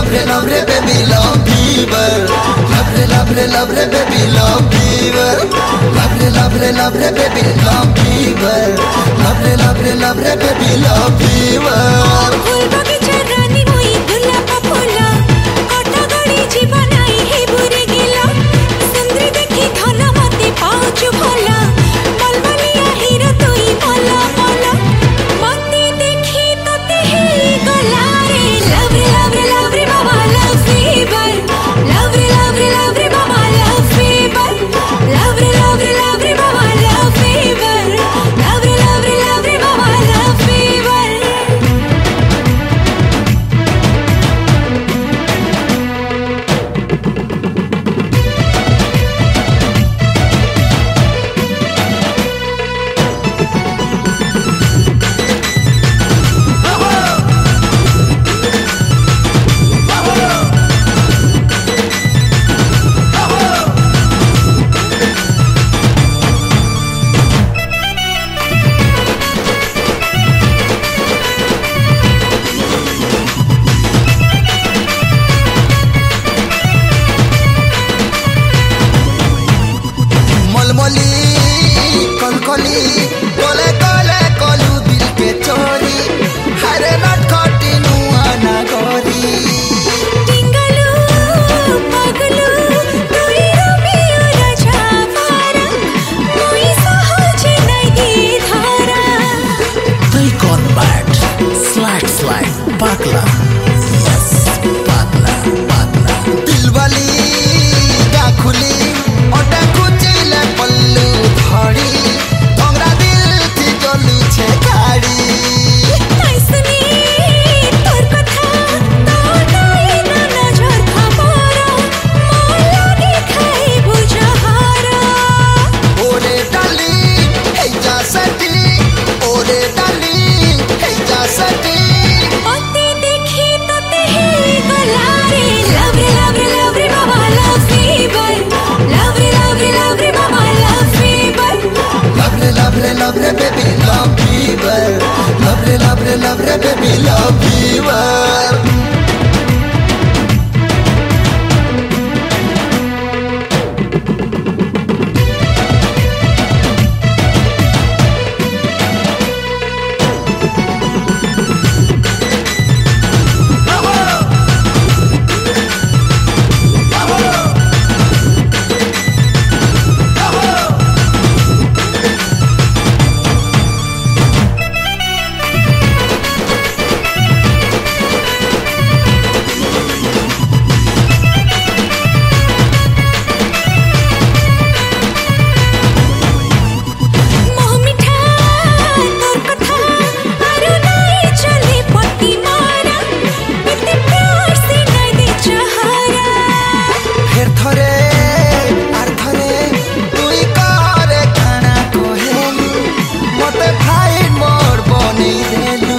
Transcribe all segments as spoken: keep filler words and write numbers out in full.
love re love re baby love fever. Love re love re love re baby love fever. Love re love re love re baby love fever. Love re love re love re baby love fever. फूल बगीचा रानी मोई गुलाब फूला quota गड़ी जीवनाई हे बुरे गिला सुंदरी देखी धन मते पाँच भोला मलमलिया हीरो तुई मोला मोला मते देखी तोते ही गला रे लव रे लव रे लव रे मामा लव फीवर लव रे लव रे लव रे मामा लव फीवर लव रे लव रे लव रे मामा लव फीवर लव रे लव रे लव रे मामा लव फीवर मलमली कलकली कोले कोले कोलू दिल के चोरी हरे नट खटी नुआ ना गोरी टिंगलू पगलू तुई रोमियो राजा पारा मोई सहजे नहीं दी धारा Take on bat, slide slide, patla. Yes, patla, patla. दिल वाली गाखुली ओटा कुचिले पल्लू धड़ी तोमरा दिल थी जलू छे गाड़ी ताई सुनी तोर कथा तो नाई ना नजर खबरा मोला दिखाई बुझहारा ओरे डाली हे जा सटी ओरे डाली हे जा सटी मते देखी तोते ही गला रे लव रे लव रे लव रे मामा लव फीवर लव रे लव रे लव रे मामा love fever love re love re love re baby love fever. Love re love re love re baby love fever. मोह मिठा तोर कथा आरो नाई चले पट्टी मारा इतने प्यार से नहीं दे चहारा फिर थरे आर थरे तुई करे खाना कोहेलू मते भाई मोर बनी देलू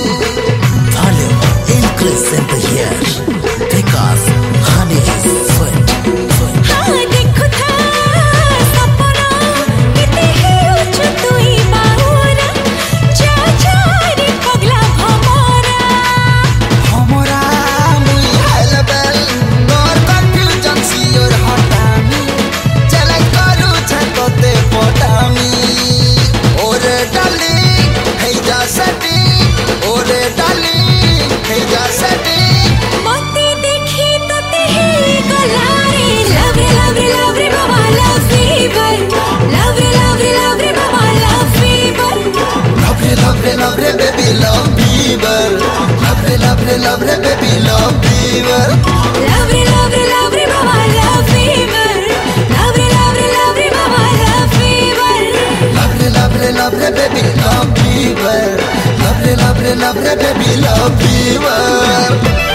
Volume increase in the air because honey is sweet, sweet. हाँ देखो था सपना कितने ही ऊंच तुई बाहुरा जा जा रे पगला भमरा हमरा मुई हाइल बेल नोर कंफ्यूजन सियोर हटामी चले करू छकोते पटामी ओरे डाली हे जा सटी ओरे डाली हे जा सटी मते देखी तोते ही गला रे लव रे लव रे लव रे मामा लव फीवर लव रे लव रे लव रे मामा love fever love re love re love re baby love fever. Love re love re love re baby love fever. Love रे लव रे लव रे मामा लव फीवर लव रे love रे लव रे मामा love fever Love re love re love re baby love fever. Love re love re love re baby love fever.